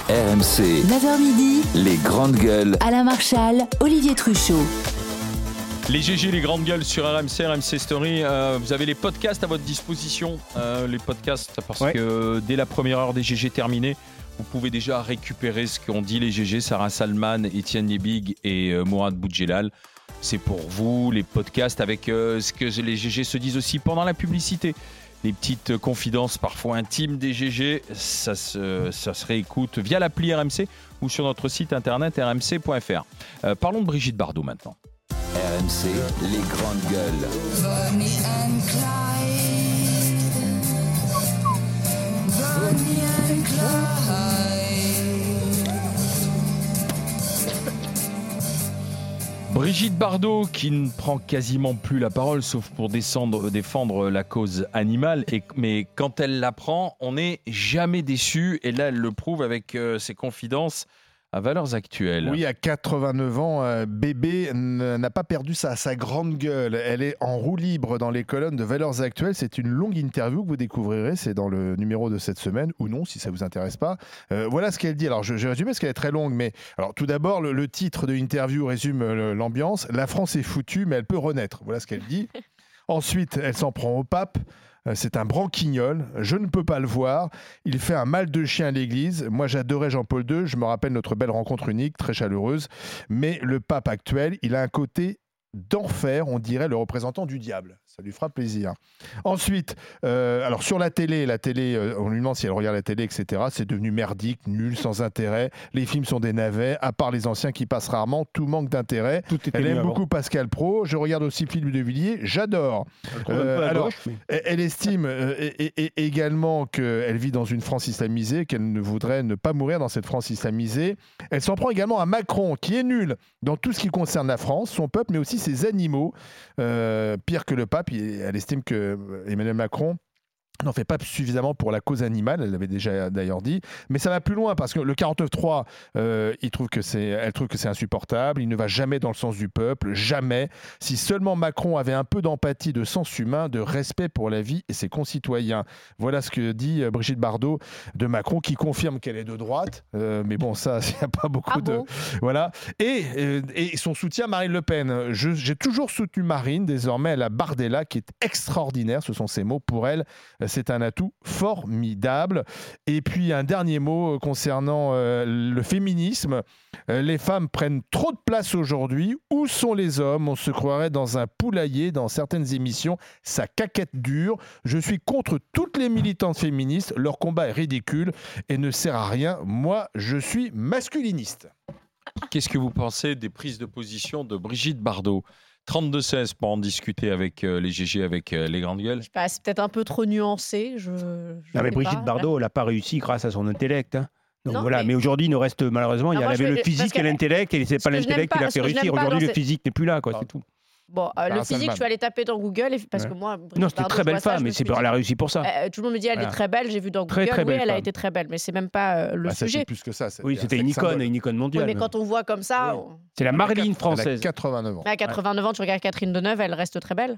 RMC, 9h midi, les grandes gueules. Alain Marchal, Olivier Truchot. Les GG, les grandes gueules sur RMC, RMC Story. Vous avez les podcasts à votre disposition. Les podcasts, parce que dès la première heure des GG terminée, vous pouvez déjà récupérer ce qu'ont dit les GG, Sarah Salman, Étienne Yebig et Mourad Boudjelal. C'est pour vous, les podcasts, avec ce que les GG se disent aussi pendant la publicité. Les petites confidences parfois intimes des GG, ça se réécoute via l'appli RMC ou sur notre site internet rmc.fr. Parlons de Brigitte Bardot maintenant. RMC, les grandes gueules. Bonnie and Clyde. Bonnie and Clyde. Brigitte Bardot qui ne prend quasiment plus la parole sauf pour défendre la cause animale, mais quand elle la prend, on n'est jamais déçu et là elle le prouve avec ses confidences à valeurs actuelles. Oui, à 89 ans, bébé n'a pas perdu sa grande gueule. Elle est en roue libre dans les colonnes de Valeurs Actuelles. C'est une longue interview que vous découvrirez. C'est dans le numéro de cette semaine, ou non, si ça ne vous intéresse pas. Voilà ce qu'elle dit. Alors, je vais résumer parce qu'elle est très longue. Mais alors, tout d'abord, le titre de l'interview résume l'ambiance. La France est foutue, mais elle peut renaître. Voilà ce qu'elle dit. Ensuite, elle s'en prend au pape. C'est un branquignol, je ne peux pas le voir, il fait un mal de chien à l'église. Moi j'adorais Jean-Paul II, je me rappelle notre belle rencontre unique, très chaleureuse, mais le pape actuel, il a un côté d'enfer, on dirait le représentant du diable. Ça lui fera plaisir. Ensuite, alors sur la télé, on lui demande si elle regarde la télé, etc. C'est devenu merdique, nul, sans intérêt. Les films sont des navets, à part les anciens qui passent rarement, tout manque d'intérêt. Elle aime beaucoup Pascal Praud. Je regarde aussi Philippe de Villiers, j'adore. Alors, elle estime également qu'elle vit dans une France islamisée, qu'elle ne voudrait ne pas mourir dans cette France islamisée. Elle s'en prend également à Macron, qui est nul dans tout ce qui concerne la France, son peuple, mais aussi ses animaux. Pire que le pape, elle estime que Emmanuel Macron n'en fait pas suffisamment pour la cause animale, elle l'avait déjà d'ailleurs dit, mais ça va plus loin parce que le 49.3, elle trouve que c'est insupportable, il ne va jamais dans le sens du peuple, jamais. Si seulement Macron avait un peu d'empathie, de sens humain, de respect pour la vie et ses concitoyens. Voilà ce que dit Brigitte Bardot de Macron, qui confirme qu'elle est de droite, mais bon, ça, il n'y a pas beaucoup de... Bon. Voilà. Et son soutien à Marine Le Pen. J'ai toujours soutenu Marine, désormais elle a Bardella, qui est extraordinaire, ce sont ses mots pour elle. C'est un atout formidable. Et puis un dernier mot concernant le féminisme. Les femmes prennent trop de place aujourd'hui. Où sont les hommes ? On se croirait dans un poulailler dans certaines émissions. Ça caquette dur. Je suis contre toutes les militantes féministes. Leur combat est ridicule et ne sert à rien. Moi, je suis masculiniste. Qu'est-ce que vous pensez des prises de position de Brigitte Bardot ? 32-16 pour en discuter avec les GG, avec les grandes gueules. Je sais pas, c'est peut-être un peu trop nuancé. Non, mais Brigitte Bardot, elle n'a pas réussi grâce à son intellect. Hein. Donc Non, voilà, mais aujourd'hui, il nous reste malheureusement, Non, elle moi, avait le physique et l'intellect, et c'est pas l'intellect qui l'a fait réussir. Aujourd'hui, le physique n'est plus là, quoi, c'est tout. Bon, le physique, je suis allée taper dans Google parce que moi, Brigitte Non, c'était une Bardot, très je belle vois ça, femme, mais elle a réussi pour ça. tout le monde me dit elle est très belle, j'ai vu dans Très, Google, très oui, belle elle a femme. été très belle, mais c'est même pas le Ça, sujet. c'est plus que ça. Oui, c'était une icône mondiale. Oui, mais quand on voit comme ça, C'est la Marilyn Elle a française. 89 ans. à 89 ans, tu regardes Catherine Deneuve, elle reste très belle.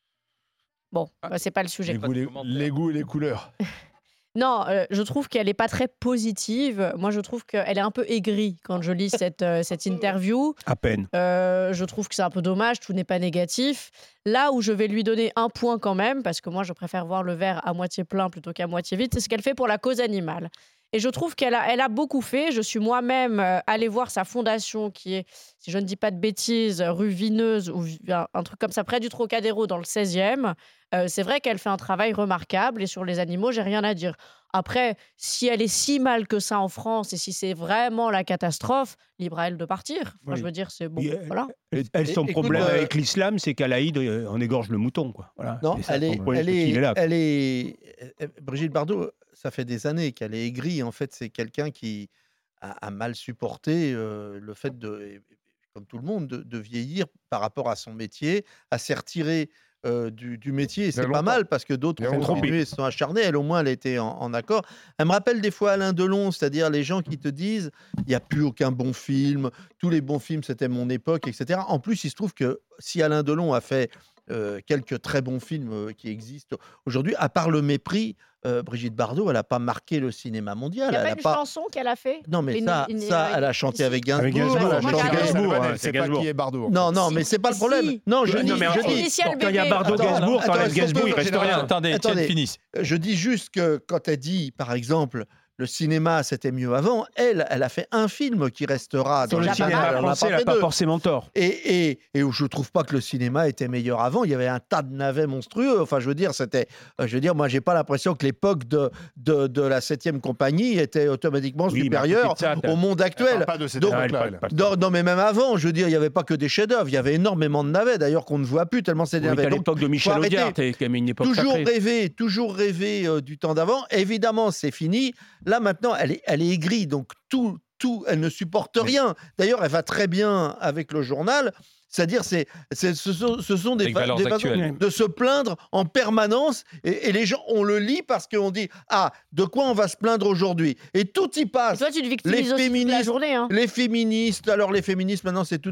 Bon, c'est pas le sujet. Les goûts et les couleurs. Non, je trouve qu'elle n'est pas très positive. Moi, je trouve qu'elle est un peu aigrie quand je lis cette interview. À peine. Je trouve que c'est un peu dommage, tout n'est pas négatif. Là où je vais lui donner un point quand même, parce que moi, je préfère voir le verre à moitié plein plutôt qu'à moitié vide, c'est ce qu'elle fait pour la cause animale. Et je trouve qu'elle a beaucoup fait. Je suis moi-même allée voir sa fondation qui est, si je ne dis pas de bêtises, rue Vineuse ou un truc comme ça, près du Trocadéro dans le 16e. C'est vrai qu'elle fait un travail remarquable et sur les animaux, j'ai rien à dire. Après, si elle est si mal que ça en France et si c'est vraiment la catastrophe, libre à elle de partir. Enfin, je veux dire, c'est bon. Voilà. Son problème avec l'islam, c'est qu'à l'Aïd, on égorge le mouton. Quoi. Voilà. Non, C'est ça, elle est Brigitte Bardot, ça fait des années qu'elle est aigrie. En fait, c'est quelqu'un qui a mal supporté le fait comme tout le monde, de vieillir par rapport à son métier, à s'est retirée du métier. Et c'est pas mal parce que d'autres ont continué, se sont acharnés. Elle, au moins, elle était en accord. Elle me rappelle des fois Alain Delon, c'est-à-dire les gens qui te disent il n'y a plus aucun bon film, tous les bons films, c'était mon époque, etc. En plus, il se trouve que si Alain Delon a fait quelques très bons films qui existent aujourd'hui. À part Le Mépris, Brigitte Bardot, elle n'a pas marqué le cinéma mondial. Il y a Elle pas a une pas... chanson qu'elle a fait. Non, mais ça, elle a chanté avec Gainsbourg. Avec Gainsbourg, elle a moi, chanté j'ai avec Gainsbourg, C'est c'est pas Gainsbourg. qui est Bardot. en Non, fait. non, mais c'est pas le problème. Si. Non, je Non, dis, mais je dis, Initial Quand il y a bébé. Bardot, Attends, Gainsbourg, attends, t'enlèves est-ce qu'on Gainsbourg, peut- il reste Attendez, rien. attendez, Attendez. tiens, finisse. je dis juste que quand elle dit, par exemple, le cinéma c'était mieux avant, elle a fait un film qui restera Sur dans le les cinéma annales, elle en a français, elle pas n'a fait pas deux. forcément tort. Et où je trouve pas que le cinéma était meilleur avant. Il y avait un tas de navets monstrueux. Enfin, je veux dire, moi, j'ai pas l'impression que l'époque de la 7e compagnie était automatiquement Oui, mais supérieure à côté de ça, au monde Elle actuel. parle pas de cette Donc, époque-là, elle elle. parle Non, mais même avant, je veux dire, il n'y avait pas que des chefs-d'œuvre. Il y avait énormément de navets, d'ailleurs, qu'on ne voit plus tellement c'est des Oui, navets. qu'à Donc, l'époque de Michel arrêter. Audiard, t'es quand même une époque toujours rêver du temps d'avant. Évidemment, c'est fini. Là, maintenant, elle est aigrie. Donc, elle ne supporte rien. D'ailleurs, elle va très bien avec le journal. C'est-à-dire, ce sont des Avec Valeurs façons Actuelles. de se plaindre en permanence. Et les gens, on le lit parce qu'on dit « Ah, de quoi on va se plaindre aujourd'hui ?» Et tout y Et passe. toi, tu te victimises Les aussi toute la féministes, journée. Hein. Les féministes, alors les féministes, maintenant, c'est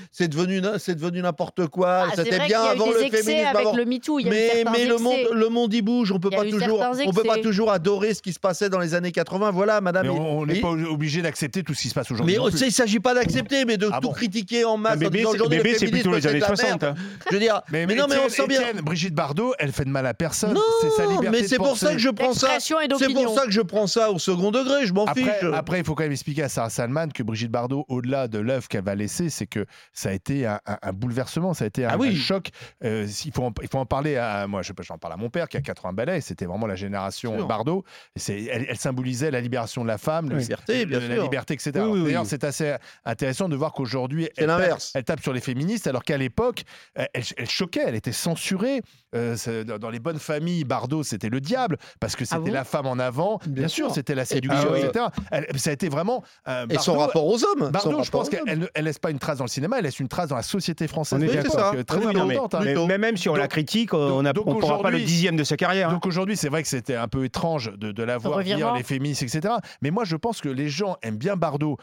devenu n'importe quoi. Ah, c'est C'était vrai bien qu'il y a avant eu le des excès féminisme. avec avant. le MeToo. Il y a eu Mais certains excès. le monde y bouge. On peut Il y a pas eu toujours, certains on peut pas excès. toujours adorer ce qui se passait dans les années 80. Voilà, madame. Mais on n'est et- pas obligé d'accepter tout ce qui se passe aujourd'hui. mais non plus. il ne s'agit pas d'accepter, mais de Ah tout bon. critiquer en masse. en Bébé, disant, c'est aujourd'hui, le bébé, c'est plutôt féminisme, les c'est années de la 60. merde. hein. Je veux dire, Mais non, mais on sent bien. Étienne, Brigitte Bardot, elle fait de mal à personne. Non, C'est sa liberté mais de c'est pour penser. ça que je prends ça. D'expression et C'est d'opinion. pour ça que je prends ça au second degré. Je m'en fiche. Après, il faut quand même expliquer à Sarah Salman que Brigitte Bardot, au-delà de l'œuvre qu'elle va laisser, c'est que ça a été un bouleversement, ça a été un choc. Il faut en parler à moi. J'en parle à mon père qui a 80 balais. C'était vraiment la génération Sûr. Bardot. Elle symbolisait la libération de la femme, La liberté, bien la sûr. liberté, etc. Oui, oui, D'ailleurs, oui. c'est assez intéressant de voir qu'aujourd'hui, C'est l'inverse. elle tape sur les féministes, alors qu'à l'époque, elle choquait, elle était censurée. Dans les bonnes familles, Bardot, c'était le diable, parce que c'était bon la femme en avant. Bien sûr, sûr. c'était la séduction, Ah oui. etc. Ça a été vraiment. Et son Bardot- rapport aux hommes. Bardot, son je pense rapport aux hommes. qu'elle laisse pas une trace dans le cinéma, elle laisse une trace dans la société française. On est de d'accord. l'époque, C'est ça. très Oui, non, mais importante, hein. plutôt. Mais même si on la Donc- critique, on ne donc pourra pas le aujourd'hui- dixième de sa carrière. hein. Donc aujourd'hui, c'est vrai que c'était un peu étrange de la voir dire revirement. les féministes, etc. Mais moi, je pense que les gens aiment bien Bardot.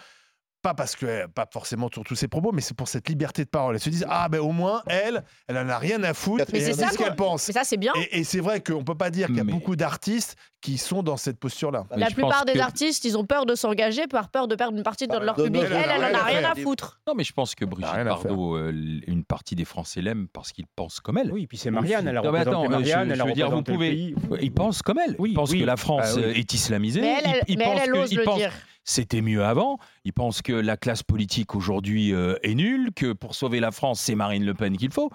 Pas forcément sur tous ses propos, mais c'est pour cette liberté de parole. Elles se disent, ah ben au moins, elle en a rien à foutre, Mais et c'est elle ça, dit ce quoi. qu'elle pense. Mais ça, c'est bien. Et c'est vrai qu'on peut pas dire qu'il y a Mais- beaucoup d'artistes qui sont dans cette posture-là. Mais La je plupart pense des que- artistes, ils ont peur de s'engager par peur de perdre une partie de leur de public. notre- Elle en a rien à faire. foutre. Non, mais je pense que Brigitte rien à faire. Bardot, une partie des Français l'aiment parce qu'ils pensent comme elle. Oui, puis c'est Marianne, elle a Non, mais représenté attends, Marianne, elle a je veux dire, vous représenté le pouvez. pays. Ils pensent comme elle. Oui, Ils pensent oui. que la France Ah oui. est islamisée. Mais elle, Ils mais pensent elle que- ose ils le pensent dire. c'était mieux avant. Ils pensent que la classe politique aujourd'hui est nulle, que pour sauver la France, c'est Marine Le Pen qu'il faut.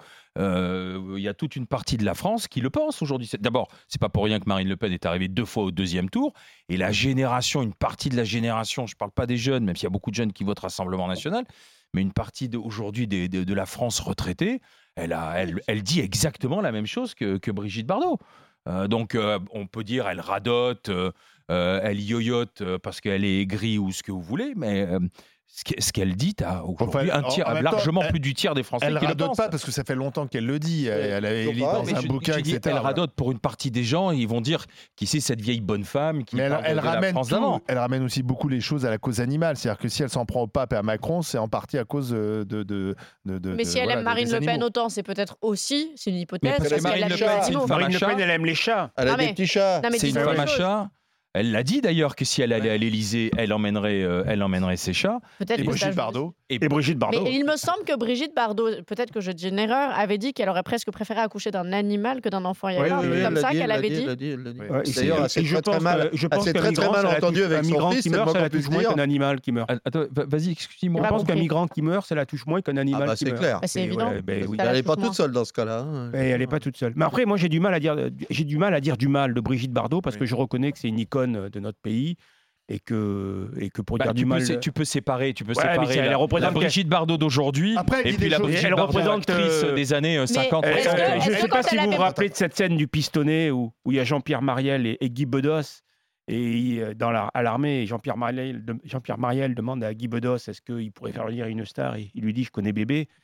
Il y a toute une partie de la France qui le pense aujourd'hui. D'abord, c'est pas pour rien que Marine Le Pen est arrivée 2 fois au 2e tour. Et la génération, une partie de la génération, je parle pas des jeunes, même s'il y a beaucoup de jeunes qui votent Rassemblement National, mais une partie aujourd'hui de la France retraitée, elle dit exactement la même chose que Brigitte Bardot. Donc, on peut dire elle radote, elle yoyote parce qu'elle est aigrie ou ce que vous voulez, mais ce qu'elle dit, t'as aujourd'hui Enfin, en même temps, largement plus du tiers des Français Elle qui le radote pensent. pas parce que ça fait longtemps qu'elle le dit. Elle a toujours écrit pas. dans Mais un bouquin, j'ai dit, etc. elle radote pour une partie des gens, ils vont dire qui c'est cette vieille bonne femme qui Mais parle de la ramène France d'avant. tout, elle ramène aussi beaucoup les choses à la cause animale. C'est-à-dire que si elle s'en prend au pape et à Macron, c'est en partie à cause de Mais si elle aime Marine Le Pen autant, c'est peut-être aussi, c'est une hypothèse, parce que parce qu'elle Marine aime Le les Pen, c'est animaux. une femme Marine Le chat. Pen, elle aime les chats. Elle a Ah, des mais- petits chats. Non, mais C'est une dis-moi femme une à chose. chat. Elle l'a dit d'ailleurs que si elle allait à l'Élysée, elle emmènerait ses chats. Peut-être Et que ça Brigitte joue. Bardot. Et Brigitte Bardot. Mais il me semble que Brigitte Bardot, peut-être que je dis une erreur, avait dit qu'elle aurait presque préféré accoucher d'un animal que d'un enfant. Il y avait un truc comme ça qu'elle avait dit. Ouais, D'ailleurs, elle s'est très mal, je elle pense s'est qu'un très migrant, mal ça la entendue touche- avec un son migrant fils, qui c'est le meurt, moins ça qu'on la touche puisse moins dire. qu'un animal qui meurt. Attends, vas-y, excuse-moi. J'ai Je pas pense qu'un compris. migrant qui meurt, ça la touche moins qu'un Ah animal bah qui c'est meurt. clair. Bah, c'est Et évident. ouais, ben oui. Ça Elle la n'est pas touche toute seule dans ce cas-là. hein. Et elle n'est pas toute seule. Mais après, moi, j'ai du mal à dire du mal de Brigitte Bardot parce que je reconnais que c'est une icône de notre pays et que pour dire du mal. Tu peux séparer, mais elle la représente Brigitte Bardot d'aujourd'hui Après, elle et dit puis des la choses- Brigitte elle Bardot représente, actrice des années 50. Mais est-ce que- Je ne sais quand pas si elle vous vous avait- rappelez de cette scène du pistonné où il y a Jean-Pierre Mariel et Guy Bedos. Et à l'armée, Jean-Pierre Mariel demande à Guy Bedos est-ce qu'il pourrait faire venir une star. Il lui dit je connais bébé.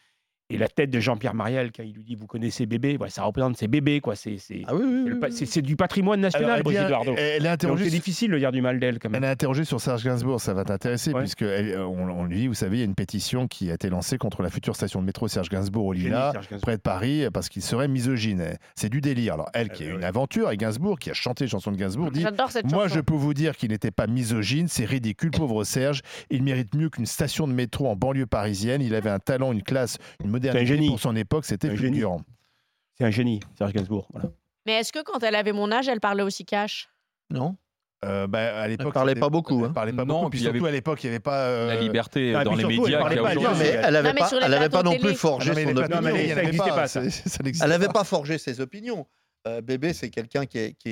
Et la tête de Jean-Pierre Mariel, quand il lui dit « Vous connaissez Bébé », ça représente ses bébés. Quoi. Ah oui. C'est du patrimoine national, Alors, Brigitte Bardot. elle est Donc interrogée c'est difficile de dire du mal d'elle, quand même. Elle est interrogée sur Serge Gainsbourg, ça va t'intéresser, Ouais. puisque on lui dit, vous savez, il y a une pétition qui a été lancée contre la future station de métro Serge Gainsbourg au Lilas, Serge Gainsbourg. près de Paris, parce qu'il serait misogyne. C'est du délire. Alors elle, qui a ouais. une aventure, et Gainsbourg, qui a chanté les chansons de Gainsbourg, dit J'adore cette moi, chanson. je peux vous dire qu'il n'était pas misogyne, c'est ridicule, pauvre Serge. Il mérite mieux qu'une station de métro en banlieue parisienne. Il avait un talent, une classe, une modernité génie. pour son époque, c'était Un génie. fulgurant. C'est un génie, Serge Gainsbourg. Voilà. Mais est-ce que quand elle avait mon âge, elle parlait aussi cash? Non. À l'époque, Elle parlait c'était- pas beaucoup, hein. Elle parlait pas Non, beaucoup. Puis puis il y surtout avait à l'époque, il n'y avait pas La liberté Ah, dans puis les surtout, elle médias parlait qu'il y a pas Non, aujourd'hui. mais elle n'avait Non, mais pas, sur les elle avait plateaux pas non télé. plus forgé Ah non, mais son les plateaux opinion. télé, il y en ça avait n'existait pas, ça n'existait Elle n'avait pas. pas forgé ses opinions. Bébé, c'est quelqu'un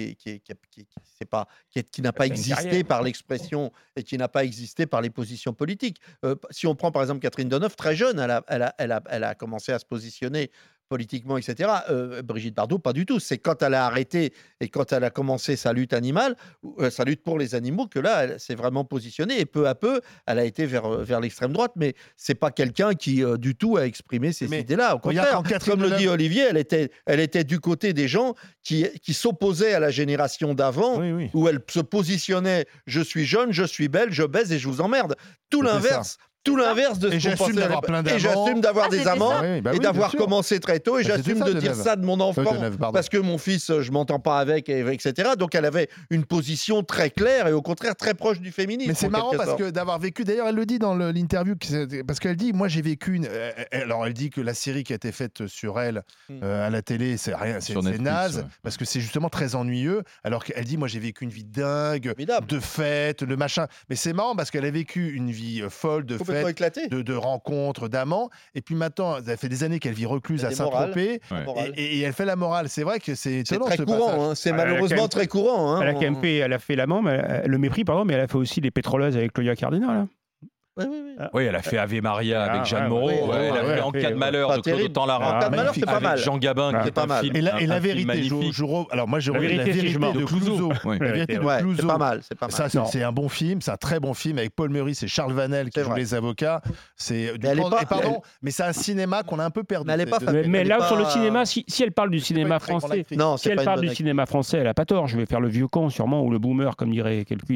qui n'a pas une existé carrière. par l'expression et qui n'a pas existé par les positions politiques. Si on prend par exemple Catherine Deneuve, très jeune, elle a commencé à se positionner politiquement, etc. Brigitte Bardot, pas du tout. C'est quand elle a arrêté et quand elle a commencé sa lutte animale, sa lutte pour les animaux, que là, elle s'est vraiment positionnée. Et peu à peu, elle a été vers l'extrême droite. Mais c'est pas quelqu'un qui, du tout, a exprimé ces Mais idées-là. Au regarde, contraire, quand Catherine comme le dit Deneuve- Olivier, elle était du côté des gens qui s'opposaient à la génération d'avant, Oui, oui. où elle se positionnait « je suis jeune, je suis belle, je baise et je vous emmerde ». Tout C'était l'inverse. Tout l'inverse de Et ce qu'on j'assume pensait. d'avoir plein Et d'amants. j'assume d'avoir Ah, des c'était amants ça. Oui, bah et oui, d'avoir bien sûr. commencé très tôt. Et Bah, c'était j'assume ça, de dire Deneuve. ça de mon enfant Deneuve, pardon. parce que mon fils, je m'entends pas avec, etc. Donc elle avait une position très claire et au contraire très proche du féminisme. Mais c'est en marrant quelque parce sorte. que d'avoir vécu, d'ailleurs elle le dit dans l'interview, parce qu'elle dit, moi j'ai vécu alors elle dit que la série qui a été faite sur elle à la télé, c'est rien, c'est Sur Netflix, naze, ouais. parce que c'est justement très ennuyeux, alors qu'elle dit, moi j'ai vécu une vie dingue, Formidable. de fêtes, de machin. Mais c'est marrant parce qu'elle a vécu une vie folle, de Complètement fêtes, éclaté. de rencontres, d'amants, et puis maintenant, ça fait des années qu'elle vit recluse Il y a à des morales. Saint-Tropez, Ouais. Morale. et elle fait la morale. C'est vrai que c'est C'est étonnant très ce courant, passage. hein. C'est Elle a quand malheureusement même- très courant. Hein. Elle a quand même fait, elle a fait l'amant, le mépris, pardon, mais elle a fait aussi les pétroleuses avec Claudia Cardinal. Hein. Oui, oui, oui. Oui, elle a fait Ave Maria avec Ah, Jeanne ouais, Moreau. ouais, Ouais, elle a ouais, fait En ouais, cas de ouais. malheur Pas de Claude terrible. Autant-Lara. En cas de malheur, c'est pas Avec mal. Jean Gabin, qui C'est est pas un mal. film, Et la un film vérité, magnifique. alors moi, La vérité, si je mens. de Clouseau. Ouais. La vérité de Ouais, Clouseau. c'est pas mal. C'est pas mal. Ça, Non. c'est un bon film, c'est un très bon film avec Paul Meurice et Charles Vanel qui C'est jouent vrai. les avocats. C'est du Mais elle est grand- pas- et pardon, mais c'est un cinéma qu'on a un peu perdu. Mais elle est pas C'est- facile. Mais Elle est là, pas- sur le cinéma, si elle parle du cinéma une très grande français, actrice. Non, si c'est elle pas une parle bonne du actrice. cinéma français, elle a pas tort. Je vais faire le vieux con, sûrement, ou le boomer, comme dirait quelqu'un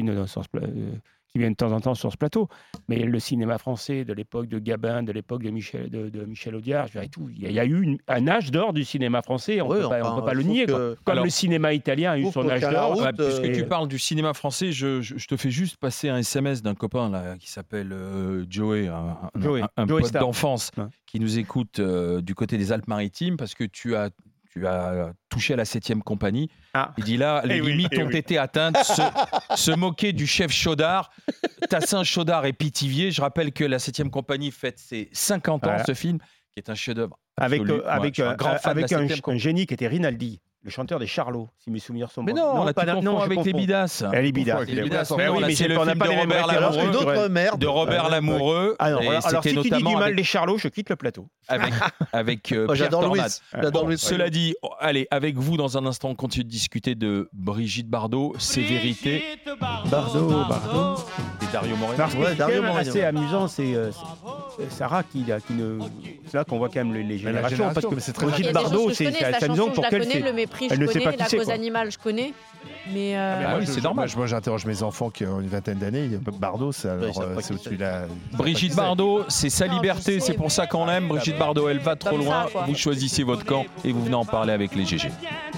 qui vient de temps en temps sur ce plateau. Mais le cinéma français de l'époque de Gabin, de l'époque de Michel Audiard, je dirais tout. Il y a eu un âge d'or du cinéma français. On Oui, peut enfin, peut pas le je trouve nier. que- Quoi. Comme Alors, le cinéma italien a eu je trouve son qu'au âge Canard d'or. Route, Ouais, puisque et- tu parles du cinéma français, je te fais juste passer un SMS d'un copain là, qui s'appelle Joey, un Joey pote Star. d'enfance Ouais. qui nous écoute du côté des Alpes-Maritimes parce que tu as touché à la 7e compagnie. Ah. Il dit là, les Eh oui, limites eh ont oui. été atteintes. Se moquer du chef Chaudard. Tassin, Chaudard et Pithiviers. Je rappelle que la 7e compagnie fête ses 50 ans, Voilà. ce film, qui est un chef-d'œuvre. Avec, absolu. Moi, je suis un grand fan de la 7e un compagnie. génie qui était Rinaldi, le chanteur des Charlots, si mes souvenirs sont Mais bons. non, là, tu confonds je avec les confonds. Bidas. Elle est Bidas. Les Bidas, Mais mais oui, là, mais c'est le on n'a film pas de les mêmes Robert références. Alors une Lamoureux. autre merde. De Robert Lamoureux. Ah non, Et alors c'était si tu dis du notamment mal des Charlots, je quitte le plateau. avec Moi, Pierre j'adore Louis. Tornade. J'adore Bon, Louis. cela dit, allez, avec vous, dans un instant, on continue de discuter de Brigitte Bardot, ses vérités, Bardot. et Dario Moreno. Alors, ce qui Ouais, est Dario quand même Moreno. assez amusant, c'est Sarah qui ne. C'est là qu'on voit quand même les Mais la générations. Parce génération, que mais c'est très Il y a Brigitte des choses Bardot, que je c'est connais, la amusant chanson, je pour la qu'elle connais, sait. le mépris, je Elle ne sait pas connais, qui la c'est, cause quoi. animale, je connais. Mais Ah oui, c'est normal. Moi, j'interroge mes enfants qui ont une vingtaine d'années. Bardot, c'est ils savent pas c'est qui au-dessus c'est. de la. Brigitte Bardot, c'est sa Non, je liberté, sais, c'est pour ça qu'on l'aime. Brigitte Bardot, elle va trop Comme ça, loin. quoi. Vous choisissez votre camp et vous venez en parler avec les GG.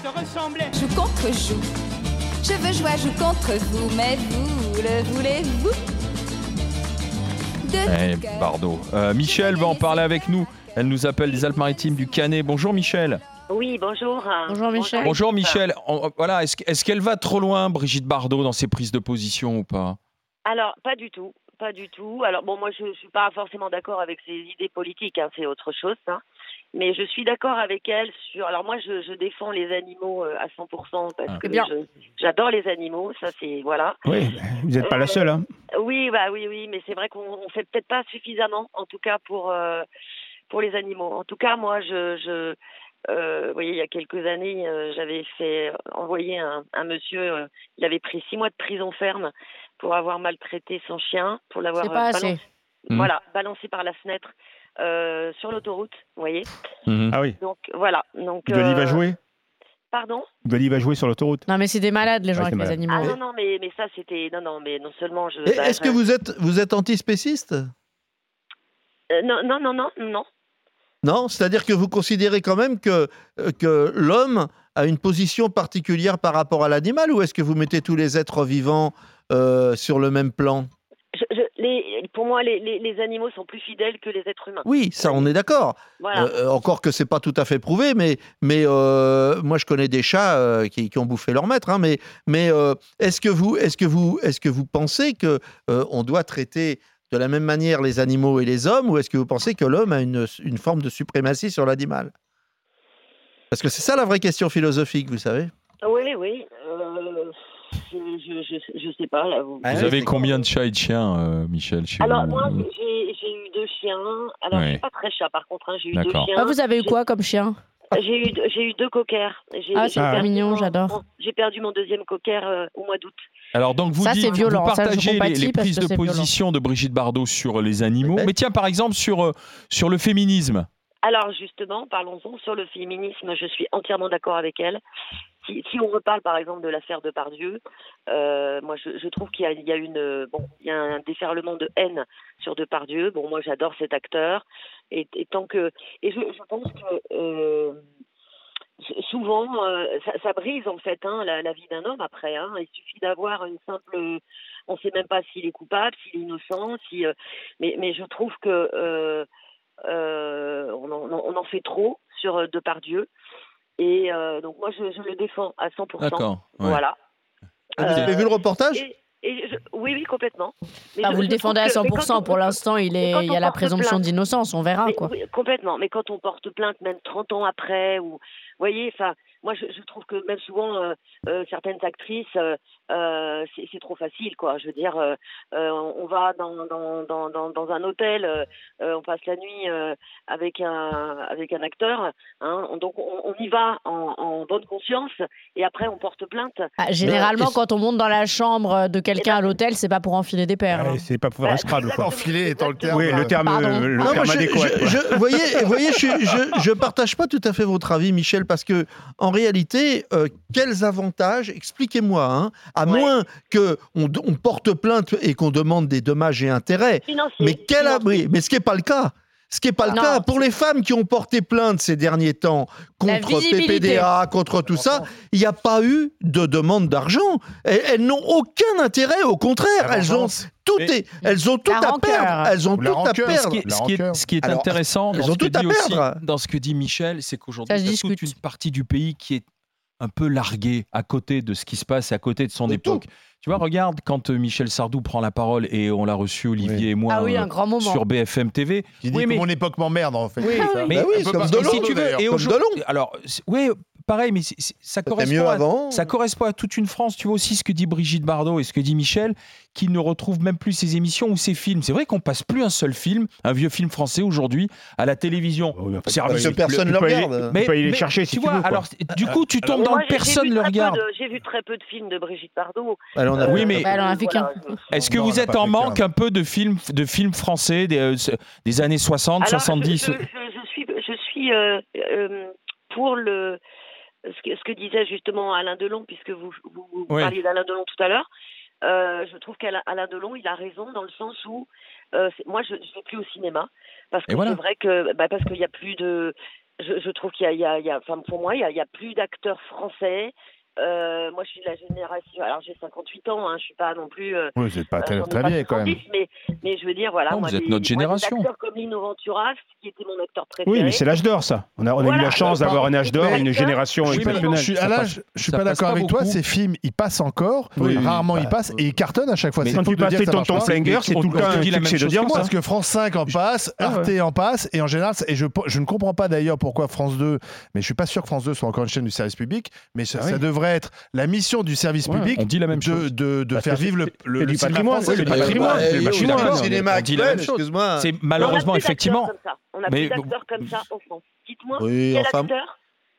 Joue contre joue. Je veux jouer à joue contre vous, mais vous le voulez-vous? De Eh, tout cœur. Bardot. Michel va en parler avec nous. Elle nous appelle des Alpes-Maritimes du Canet. Bonjour Michel. Oui, bonjour. Bonjour, Michel. Bonjour Michel. Voilà, est-ce qu'elle va trop loin, Brigitte Bardot, dans ses prises de position ou pas? Alors, pas du tout. Pas du tout. Alors, bon, moi, je ne suis pas forcément d'accord avec ses idées politiques, hein, c'est autre chose, ça. Mais je suis d'accord avec elle sur... Alors, moi, je défends les animaux à 100% parce que bien. j'adore les animaux, ça, c'est... Voilà. Oui, vous n'êtes pas la seule. Hein. Oui, mais c'est vrai qu'on fait peut-être pas suffisamment, en tout cas, pour les animaux. En tout cas, moi, vous voyez, il y a quelques années, j'avais fait envoyer un monsieur, il avait pris 6 mois de prison ferme pour avoir maltraité son chien, pour l'avoir C'est pas assez. balancé par la fenêtre sur l'autoroute, vous voyez. Mhm. Ah oui. Donc voilà. Donc, Dolly va jouer Pardon? Dolly va jouer sur l'autoroute. Non, mais c'est des malades, les gens Ouais, avec c'est les malade. animaux. Ah non, mais ça c'était. Non, mais non seulement je. Et est-ce que vous êtes antispéciste? Non. Non, c'est-à-dire que vous considérez quand même que l'homme a une position particulière par rapport à l'animal, ou est-ce que vous mettez tous les êtres vivants sur le même plan? Pour moi, les animaux sont plus fidèles que les êtres humains. Oui, ça on est d'accord. Voilà. Encore que c'est pas tout à fait prouvé, mais moi je connais des chats qui ont bouffé leur maître. Hein, mais est-ce que vous pensez que on doit traiter de la même manière les animaux et les hommes, ou est-ce que vous pensez que l'homme a une forme de suprématie sur l'animal? Parce que c'est ça la vraie question philosophique, vous savez. Oui. Je sais pas là. Vous avez combien de chats et de chiens, Michel, chez Alors vous moi, j'ai eu 2 chiens. Alors je suis pas très chat, par contre. Hein, j'ai eu 2 D'accord. chiens. Ah, vous avez eu quoi comme chien? J'ai eu 2 cockers. C'est trop mignon, j'adore. J'ai perdu mon 2e cocker au mois d'août. Alors donc vous Ça, dites, c'est violent, vous ça, je partagez compatis les parce prises que de c'est position de Brigitte Bardot sur les animaux. Mais tiens, par exemple sur le féminisme. Alors justement, parlons-en sur le féminisme. Je suis entièrement d'accord avec elle. Si on reparle par exemple de l'affaire Depardieu, moi je trouve qu'il y a un déferlement de haine sur Depardieu. Bon, moi j'adore cet acteur et je pense que souvent ça brise en fait la vie d'un homme après. Hein. Il suffit d'avoir une simple, on ne sait même pas s'il est coupable, s'il est innocent, mais je trouve que on en fait trop sur Depardieu. Et donc moi je le défends à 100%. D'accord. Ouais. Voilà. Vous avez vu le reportage? Oui, complètement. Mais vous le défendez à 100%. Pour l'instant, il y a la présomption d'innocence. On verra, quoi. Oui, complètement. Mais quand on porte plainte, même 30 ans après, ou vous voyez, enfin, moi je trouve que même souvent certaines actrices, c'est trop facile, quoi. Je veux dire, on va dans un hôtel, on passe la nuit avec un acteur, hein, donc on y va en bonne conscience, et après on porte plainte. Généralement, quand on monte dans la chambre de quelqu'un à l'hôtel, c'est pas pour enfiler des perles. Ouais, c'est pas pour un Scrabble, quoi. Enfiler étant le terme. Oui, le terme adéquat. Vous voyez, je partage pas tout à fait votre avis, Michel, parce que en réalité, quels avantages, expliquez-moi, hein, à moins qu'on porte plainte et qu'on demande des dommages et intérêts, mais quel abri, mais ce qui n'est pas le cas. Ce qui n'est pas le cas. Pour les femmes qui ont porté plainte ces derniers temps contre PPDA, contre tout ça, il n'y a pas eu de demande d'argent. Elles n'ont aucun intérêt, au contraire. Elles ont tout à perdre. Elles ont tout à perdre. Ce qui est intéressant dans ce que dit Michel, c'est qu'aujourd'hui, il y a toute une partie du pays qui est un peu larguée à côté de ce qui se passe, à côté de son époque. Tu vois, regarde, quand Michel Sardou prend la parole et on l'a reçu, Olivier et moi, un grand moment. sur BFM TV. Il dit que mon époque m'emmerde, en fait. Oui, mais comme Delon, si tu veux, et aujourd'hui, alors, oui, pareil, mais ça correspond à toute une France. Tu vois aussi ce que dit Brigitte Bardot et ce que dit Michel, qui ne retrouve même plus ses émissions ou ses films. C'est vrai qu'on passe plus un seul film, un vieux film français aujourd'hui, à la télévision. Parce que personne ne le regarde. Mais tu peux y aller chercher si tu veux. Alors, du coup, tu tombes dans le personne ne le regarde. J'ai vu très peu de films de Brigitte Bardot. Oui, mais elle en a vu qu'un. Est-ce que vous êtes en manque un peu de films français des années 60, 70 Je suis pour ce que disait justement Alain Delon, puisque vous parliez d'Alain Delon tout à l'heure. Je trouve qu'Alain Delon, il a raison dans le sens où moi je ne vais plus au cinéma parce que c'est vrai que parce qu'il y a plus de. Je trouve qu'il y a enfin pour moi il y a plus d'acteurs français. Moi, je suis de la génération. Alors, j'ai 58 ans. Je suis pas non plus. Oui, vous n'êtes pas très vieille quand même. Mais je veux dire, voilà. Non, vous êtes notre génération. Des acteurs comme Lino Ventura, qui était mon acteur préféré. Oui, mais c'est l'âge d'or, ça. On a eu la chance d'avoir un âge d'or, une génération exceptionnelle. Je suis pas d'accord avec toi. Ces films, ils passent encore. Rarement ils passent et ils cartonnent à chaque fois. Mais quand tu passes Tonton Flingueur, c'est tout le temps un succès d'audience. Parce que France 5 en passe, Arte en passe, et en général, et je ne comprends pas d'ailleurs pourquoi France 2. Mais je suis pas sûr que France 2 soit encore une chaîne du service public. Mais ça devrait être la mission du service public, on dit la même chose. de faire vivre le patrimoine. C'est le cinéma actuel, excuse-moi. C'est malheureusement, effectivement. On n'a plus d'acteurs comme ça en France. Dites-moi, quel acteur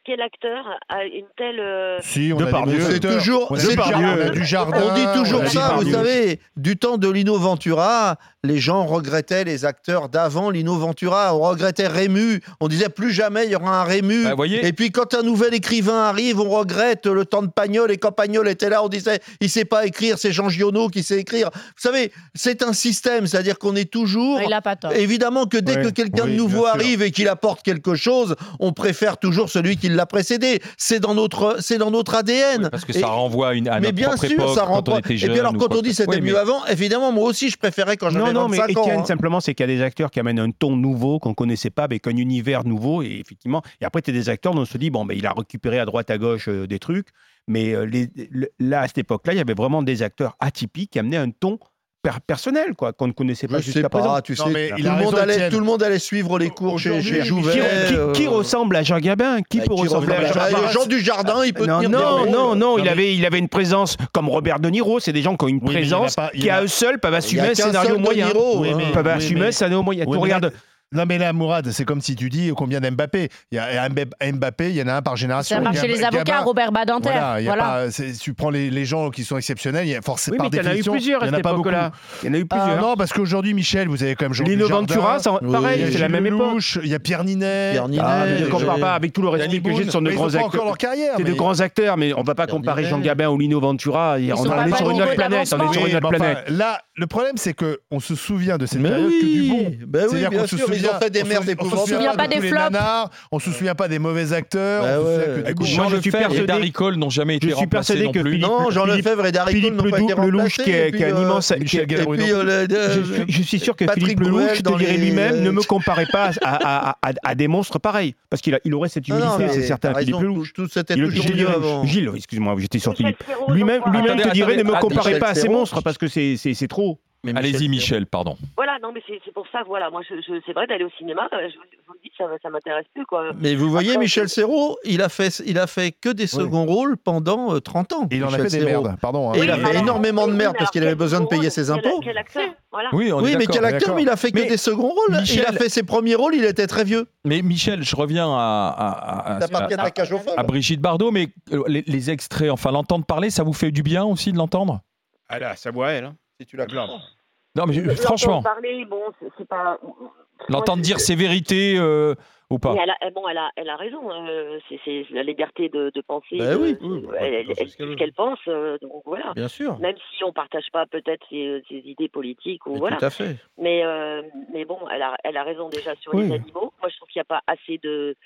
quel acteur a une telle. Si, on a Depardieu. des C'est acteurs. toujours. On a c'est du Depardieu. Jardin, on a du Jardin. On dit toujours on a ça, vous Depardieu. savez, du temps de Lino Ventura, les gens regrettaient les acteurs d'avant Lino Ventura. On regrettait Rému. On disait plus jamais il y aura un Rému. Bah, voyez. Et puis quand un nouvel écrivain arrive, on regrette le temps de Pagnol. Et quand Pagnol était là, on disait il sait pas écrire, c'est Jean Giono qui sait écrire. Vous savez, c'est un système, c'est-à-dire qu'on est toujours. Il a pas tort. Évidemment que dès Ouais. que quelqu'un de Oui, nouveau bien sûr. arrive et qu'il apporte quelque chose, on préfère toujours celui qui l'a précédé. C'est dans notre ADN. Parce que Et- ça renvoie à mais notre bien propre sûr, époque, ça quand on renvoie. était Et jeune. puis alors, ou quand quoi. on dit c'était Oui, mieux mais- avant, évidemment, moi aussi, je préférais quand j'avais Non, mais 25 ans. Étienne, hein. simplement, c'est qu'il y a des acteurs qui amènent un ton nouveau qu'on ne connaissait pas, avec un univers nouveau, et effectivement. Et après, tu as des acteurs dont on se dit, bon, ben, il a récupéré à droite, à gauche des trucs, mais là, à cette époque-là, il y avait vraiment des acteurs atypiques qui amenaient un ton personnel, quoi, qu'on ne connaissait pas Je sais jusqu'à présent. pas, tu Non, sais, mais tout il le a monde raison, allait- Étienne. tout le monde allait suivre les cours chez Aujourd'hui, Jouvet. Qui ressemble à Jean Gabin? Qui peut ressembler à Jean Gabin? Jean du Jardin, il peut Non, tenir non, des non, rôles. non, il avait une présence comme Robert De Niro. C'est des gens qui ont une Oui, mais il y en a présence pas- il y qui en a- à eux seuls peuvent Il y assumer a un qu'un scénario seul De moyen. Niro, Oui, hein. mais- Peuvent oui, assumer mais- un scénario moyen. Oui, Tu mais là, regardes. non mais là, Mourad, c'est comme si tu dis combien d'Mbappé. Il y a un Mbappé, il y en a un par génération. Ça marche chez les avocats, Robert Badinter. Voilà, il y a Voilà. pas, tu prends les gens qui sont exceptionnels, il y a forcément Oui, par mais il y en a eu définition, plusieurs il à y en a cette pas beaucoup. époque-là. Il y en a eu Ah, plusieurs. non, parce qu'aujourd'hui, Michel, vous avez quand même Jean Lino Dujardin, Ventura, pareil, il y a c'est la Gilles même époque. Lelouch, il y a Pierre Ninet. Pierre Ninet, Ah, mais je ne les- compare pas avec tout le respect Danny que j'ai Boone. sur de Mais ils ont grands pas encore acteurs. leur carrière. C'est de mais- grands acteurs, mais on ne va pas Pierre comparer Ninet. Jean Gabin ou Lino Ventura. sont On pas est sur une niveau autre planète. On est d'avancement. sur Oui, une autre mais enfin, planète. là, le problème, c'est qu'on se souvient de cette Mais période que du bon. oui, ben oui, C'est-à-dire bien qu'on se sûr, ils souvient- ont fait des on se merdes souvient- on se épouvantables. souvient pas de des tous les flops. nanars, on se souvient pas des mauvais acteurs. Bah on se souvient ouais. que du Écoute, bon. moi, Jean je suis Lefebvre et persuadé- Darry Cole n'ont jamais été Je suis remplacés persuadé non que plus. Philippe- Non, Jean Lefebvre et Darry Cole Philippe n'ont pas été Lelouch, remplacés. qui est et puis, un immense. Michel qui est- Et Galabru. puis, Je suis sûr que Patrick Philippe Lelouch Bruel te dans dirait les- lui-même ne me comparez pas à des monstres pareils. Parce qu'il aurait cette Non, non, humilité, mais c'est certain. t'as Philippe raison, Lelouch. tout c'était Il- toujours Gilles mieux Lelouch. avant. Gilles, excuse-moi, j'étais sur Michel Philippe. Serrault, Lui-même je crois. te Attendez, dirait ne me attendez, comparez Michel pas à ces Serrault. monstres parce que c'est trop. Mais Allez-y, Michel, pardon. Voilà, non, mais c'est pour ça, voilà, moi, c'est vrai d'aller au cinéma, je vous le dis, ça m'intéresse plus, quoi. Mais vous voyez, Après, Michel Serrault, il a fait que des seconds rôles pendant 30 ans. Il en a Michel fait des Serrault. merdes, pardon. hein. Et il a Oui, fait alors, énormément de oui, merde mais parce qu'il alors, avait besoin de quel payer ses rôle, impôts. Quel acteur, voilà. Oui, on est Oui, mais d'accord. quel acteur, d'accord. mais il a fait que Mais des seconds rôles. Michel- Il a fait ses premiers rôles, il était très vieux. Mais Michel, je reviens à Ça appartient à la cage aux folles. Brigitte Bardot, mais les extraits, enfin l'entendre parler, ça vous fait du bien aussi de l'entendre? Ah là, ça voit elle. Si tu la plains. Non, mais L'entendre franchement, parler, bon, c'est pas. l'entendre dire ses vérités ou pas? Mais elle a raison. C'est la liberté de penser. Ben oui. Elle C'est dit ce qu'elle pense. Donc voilà. Bien sûr. Même si on partage pas peut-être ses idées politiques ou Mais voilà. Tout à fait. Mais bon, elle a raison déjà sur Oui. les animaux. Moi, je trouve qu'il n'y a pas assez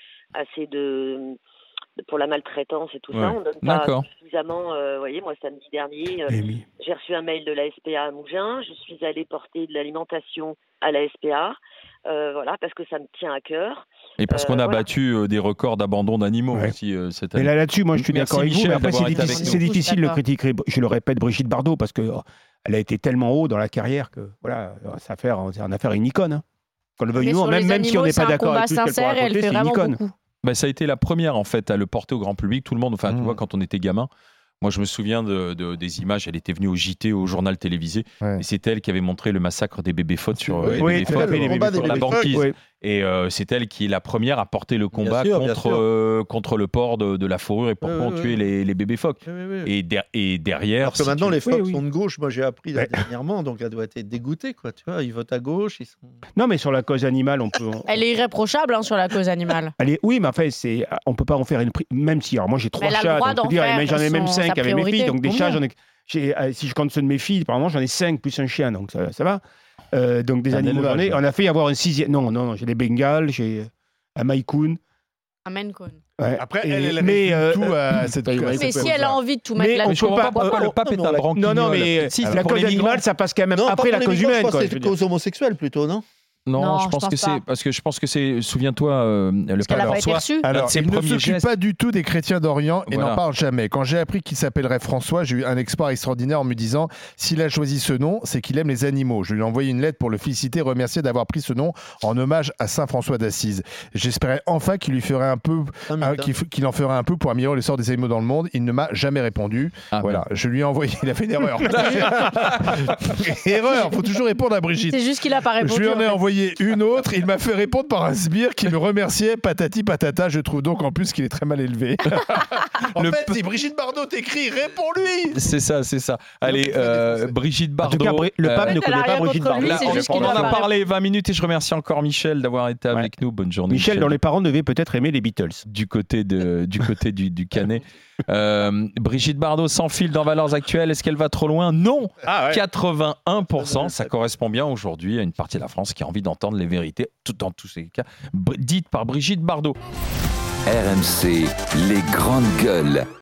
de pour la maltraitance et tout ça. Ouais. On donne pas D'accord. suffisamment. Vous voyez, moi, samedi dernier, j'ai reçu un mail de la SPA à Mougins. Je suis allée porter de l'alimentation à la SPA. Voilà, parce que ça me tient à cœur. Et parce qu'on a voilà. battu des records d'abandon d'animaux Ouais. aussi cette Mais année. là-dessus, moi, je suis Merci, d'accord avec vous. Michel, Mais après, d'avoir été avec c'est nous. difficile de D'accord. critiquer, je le répète, Brigitte Bardot, parce que elle a été tellement haut dans la carrière que voilà, c'est en affaire une icône. Hein. Qu'on le veuille Mais ou non, sur les même si on animaux, n'est c'est pas un d'accord combat avec tout ce qu'elle peut sincère et elle raconter, fait c'est une vraiment icône. beaucoup. Bah, ça a été la première en fait à le porter au grand public. Tout le monde, enfin tu Mmh. vois, quand on était gamin, moi je me souviens des images. Elle était venue au JT, au journal télévisé, Ouais. et c'est elle qui avait montré le massacre des bébés photes sur Oui, les oui, bébés tout à phoques fait, les combat bébés des sur la bébés banquise. Oui. Et c'est elle qui est la première à porter le combat sûr, bien contre le port de la fourrure et pour Oui, oui, tuer oui. les bébés phoques. Oui, oui, oui. Et derrière, Alors que si maintenant, tu- les phoques oui. sont de gauche. Moi, j'ai appris là, Ouais. dernièrement, donc elle doit être dégoûtée, quoi. Tu vois, ils votent à gauche. Ils sont... Non, mais sur la cause animale, on peut. Elle est irréprochable hein, sur la cause animale. Oui, mais enfin, on peut pas en faire une. Même si, alors moi j'ai 3 Mais elle a le chats, droit donc je peux d'en dire, faire, mais j'en ai même sa 5 avec mes priorité. filles, donc des Tant chats, mieux. si je compte ceux de mes filles, apparemment j'en ai 5 plus un chien, donc ça va. Donc des Un animaux, j'en ai. élevage. On a fait y avoir un 6e. Non, j'ai des Bengales, j'ai un Maïkoun. Amen, con. Ouais. Après, Et- elle mais tout à cette oui, Mais si elle a envie de tout mettre Mais Mais là-dessus, je comprends pas pas- pourquoi le pape est un branquignol. non, mais Si, c'est la pour cause les migrants. animale, ça passe quand même Non, après pas la pour les cause migrants, humaine. je pense quoi, que je c'est veux dire. cause homosexuelle plutôt, non? Non, Non, je pense que pas. c'est parce que je pense que c'est. Souviens-toi, le parce qu'elle n'a pape pas été François. reçue. Alors, ses il ne premiers s'occupe gestes. pas du tout des chrétiens d'Orient et Voilà. n'en parle jamais. Quand j'ai appris qu'il s'appellerait François, j'ai eu un espoir extraordinaire en me disant s'il a choisi ce nom, c'est qu'il aime les animaux. Je lui ai envoyé une lettre pour le féliciter et remercier d'avoir pris ce nom en hommage à Saint François d'Assise. J'espérais enfin qu'il lui ferait un peu, qu'il en ferait un peu pour améliorer le sort des animaux dans le monde. Il ne m'a jamais répondu. Ah, voilà, je lui ai envoyé. Il a fait une erreur. Erreur. Faut toujours répondre à Brigitte. C'est juste qu'il n'a pas répondu. Je lui en ai en fait. envoyé envoyé une autre. Il m'a fait répondre par un sbire qui me remerciait patati patata. Je trouve donc en plus qu'il est très mal élevé. En fait, si Brigitte Bardot t'écrit, réponds-lui. C'est ça. Allez, Brigitte En tout Bardot. cas, le pape ne elle a connaît pas rien Brigitte contre Bardot. lui, Là, c'est juste on qu'il en doit a pas- parlé 20 minutes et je remercie encore Michel d'avoir été avec nous. Bonne journée. Michel, dont les parents devaient peut-être aimer les Beatles. Du côté du Canet. Brigitte Bardot s'enfile dans Valeurs Actuelles. Est-ce qu'elle va trop loin? Non. 81%. Ça correspond bien aujourd'hui à une partie de la France qui a envie d'entendre les vérités, dans tous ces cas, dites par Brigitte Bardot. RMC, les grandes gueules.